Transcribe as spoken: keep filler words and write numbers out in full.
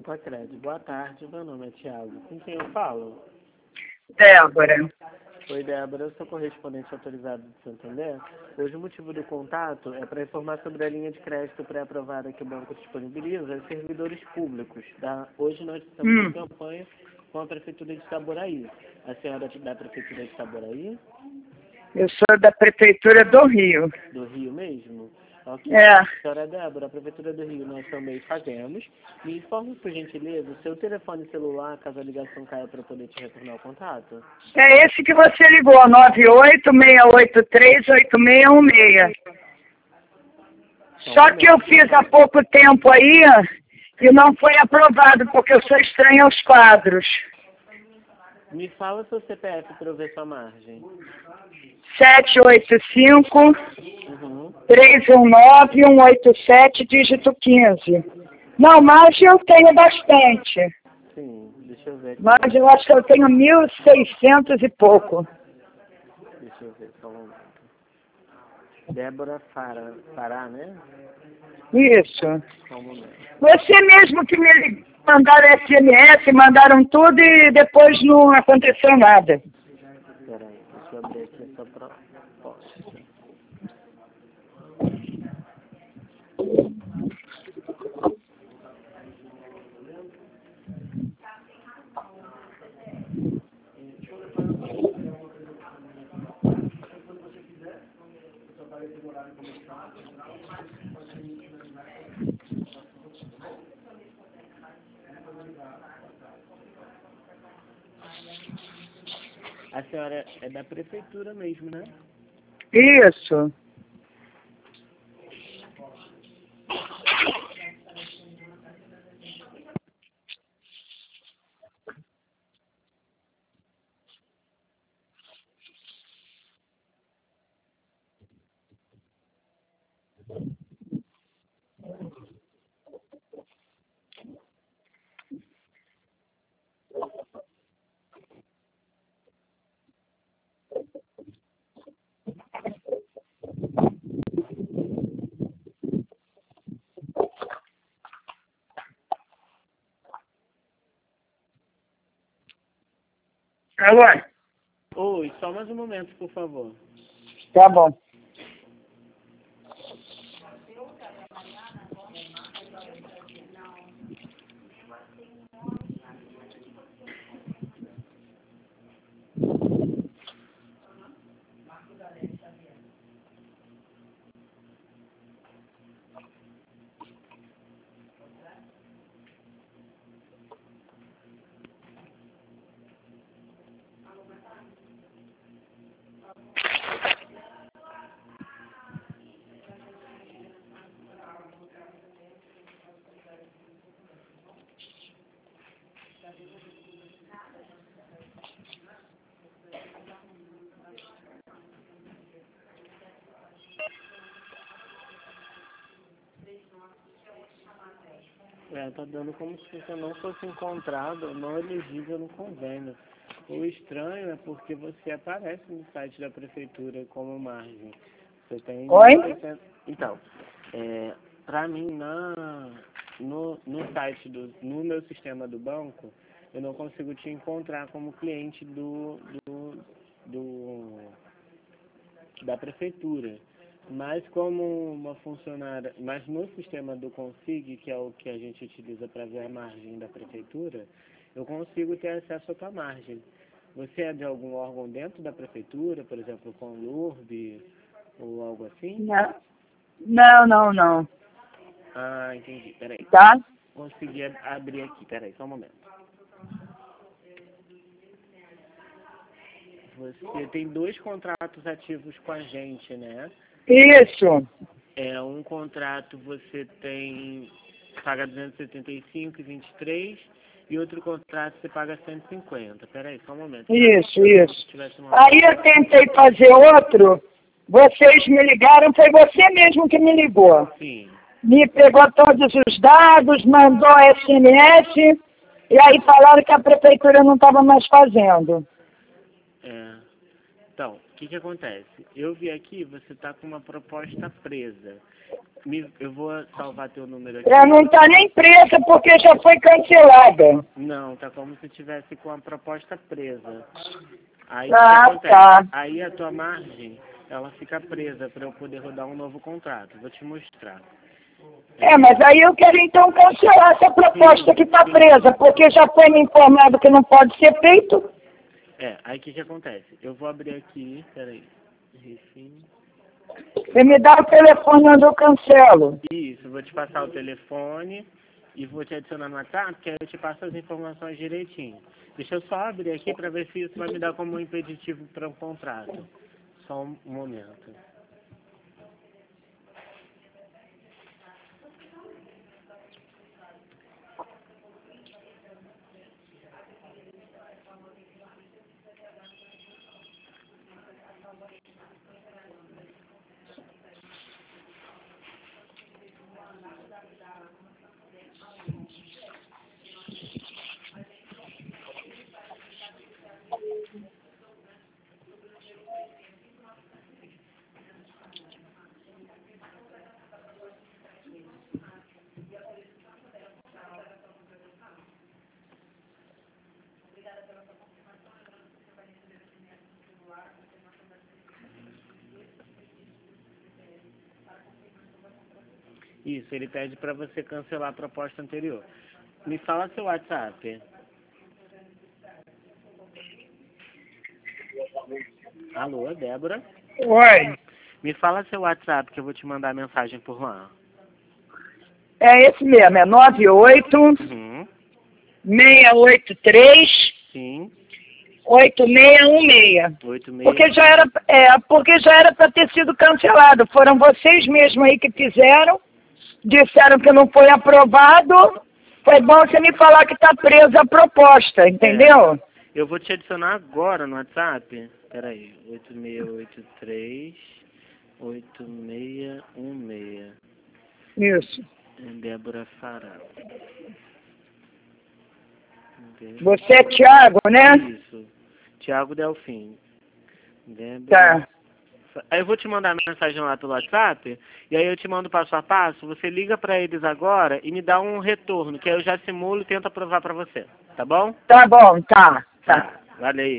Sicredi. Boa tarde, meu nome é Thiago. Com quem eu falo? Débora. Oi, Débora, eu sou correspondente autorizado de Santander. Hoje o motivo do contato é para informar sobre a linha de crédito pré-aprovada que o banco disponibiliza aos servidores públicos. Tá? Hoje nós estamos Hum. em campanha com a Prefeitura de Itaboraí. A senhora é da Prefeitura de Itaboraí? Eu sou da Prefeitura do Rio. Do Rio mesmo? Ok. É. Senhora Débora, a Prefeitura do Rio nós também fazemos. Me informe, por gentileza, o seu telefone celular, caso a ligação caia, para poder te retornar o contato. É esse que você ligou, nove oito seis oito três oito seis um seis. Só que eu fiz há pouco tempo aí e não foi aprovado, porque eu sou estranha aos quadros. Me fala seu C P F para eu ver sua margem. sete oito cinco, Uhum. três um nove, um oito sete, dígito quinze. Não, margem eu tenho bastante. Sim, deixa eu ver aqui. Mas eu acho que eu tenho mil e seiscentos e pouco. Deixa eu ver, só um momento. Débora Fará, Fará, né? Isso. Só um momento. Você mesmo que me mandaram S M S, mandaram tudo e depois não aconteceu nada. Peraí, deixa eu abrir aqui essa proposta. A senhora é da prefeitura mesmo, né? Isso. Alô? Oi, só mais um momento, por favor. Tá bom. É, tá dando como se você não fosse encontrado, não elegível no convênio. O estranho é porque você aparece no site da prefeitura como margem. Você tem... Oi? Então, é, para mim, na, no, no site, do, no meu sistema do banco, eu não consigo te encontrar como cliente do, do, do da prefeitura. Mas como uma funcionária, mas no sistema do Consig, que é o que a gente utiliza para ver a margem da prefeitura, eu consigo ter acesso à tua margem. Você é de algum órgão dentro da prefeitura, por exemplo, com L U R B ou algo assim? Não, não, não. não. Ah, entendi. Peraí. Tá? Consegui ab- abrir aqui. Peraí, só um momento. Você tem dois contratos ativos com a gente, né? Isso. É, um contrato você tem, paga duzentos e setenta e cinco e vinte e três e outro contrato você paga cento e cinquenta. Peraí, só um momento. Isso, isso. Uma... Aí eu tentei fazer outro, vocês me ligaram, foi você mesmo que me ligou. Sim. Me pegou todos os dados, mandou S M S, e aí falaram que a prefeitura não estava mais fazendo. É. Então, o que que acontece? Eu vi aqui, você tá com uma proposta presa. Me, eu vou salvar teu número aqui. Ela não está nem presa porque já foi cancelada. Não, tá como se tivesse com a proposta presa. Aí Ah, o que acontece? tá. Aí a tua margem, ela fica presa para eu poder rodar um novo contrato. Vou te mostrar. É, mas aí eu quero então cancelar essa proposta que está presa, porque já foi me informado que não pode ser feito. É, aí o que que acontece? Eu vou abrir aqui, peraí. Refim. Você me dá o telefone onde eu cancelo. Isso, vou te passar o telefone e vou te adicionar no WhatsApp, que aí eu te passo as informações direitinho. Deixa eu só abrir aqui para ver se isso vai me dar como um impeditivo para um contrato. Só um momento. Isso, ele pede para você cancelar a proposta anterior. Me fala seu WhatsApp. Alô, Débora? Oi. Me fala seu WhatsApp que eu vou te mandar mensagem por lá. É esse mesmo, é nove oito Uhum. seis oito três Sim. oito seis um seis. Oito meia. Porque já era, é, porque já era para ter sido cancelado. Foram vocês mesmos aí que fizeram, disseram que não foi aprovado. Foi bom você me falar que está presa a proposta, entendeu? É. Eu vou te adicionar agora no WhatsApp. Peraí, oito seis oito três oito seis um seis. Isso. Débora Fará. Você é Thiago, né? Isso. Thiago Delfim. Débora. Tá. Aí eu vou te mandar mensagem lá pelo WhatsApp, e aí eu te mando passo a passo, você liga pra eles agora e me dá um retorno, que aí eu já simulo e tento aprovar pra você. Tá bom? Tá bom, tá. Tá. Tá. Valeu.